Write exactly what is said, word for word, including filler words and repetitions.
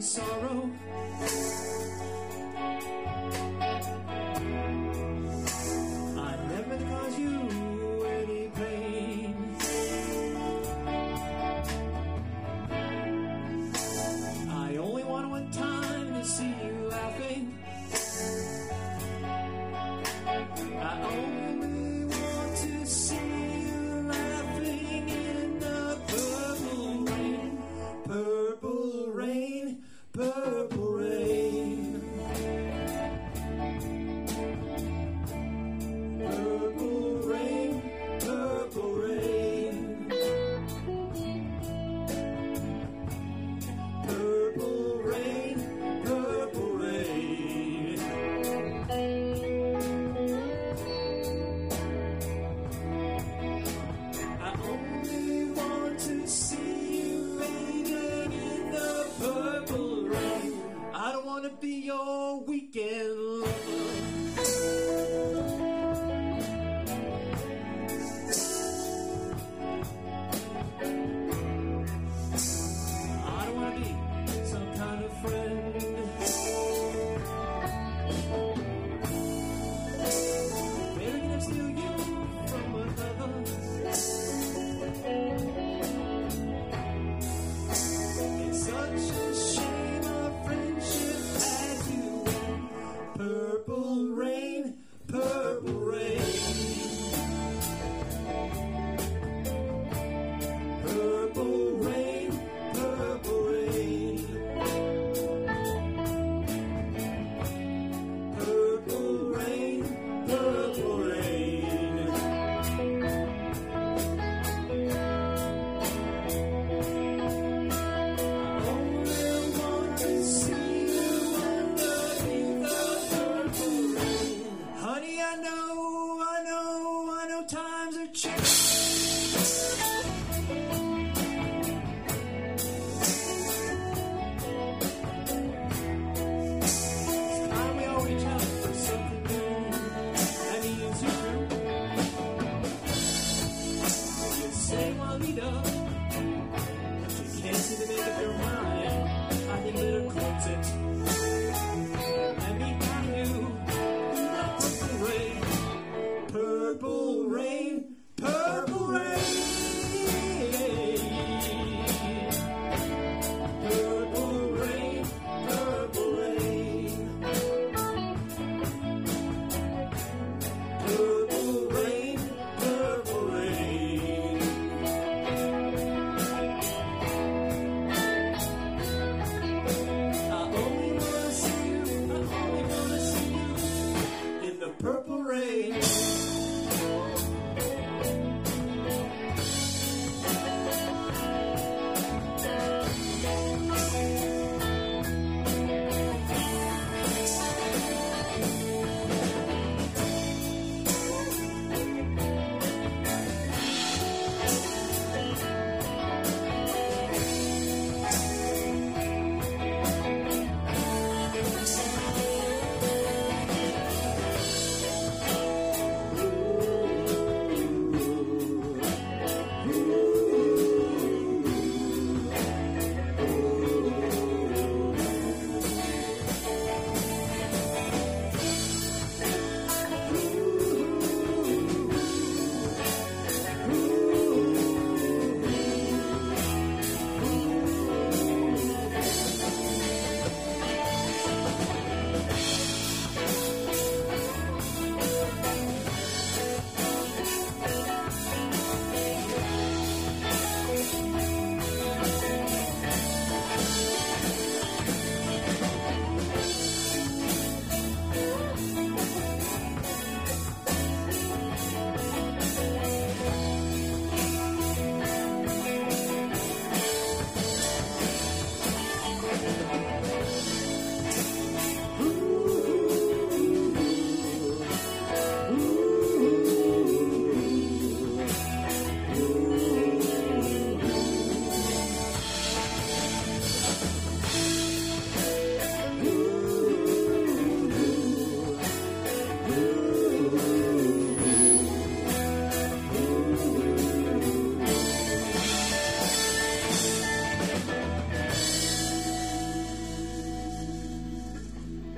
sorrow. I never cause you any pain. I only want one time to see you laughing. I only want to see you laughing in the purple rain, purple rain, purple rain. Purple rain, purple rain. Purple rain, purple rain. I only want to see you raining in the purple rain. I don't want to be your weekend lover. I don't want to be some kind of friend. Baby, can I steal you from another? It's such a shame our friendship has you in purple rain, purple rain. Purple rain, purple rain. Purple rain, purple rain. I only want to see you underneath the purple rain. Honey, I know, I know, I know times are changing.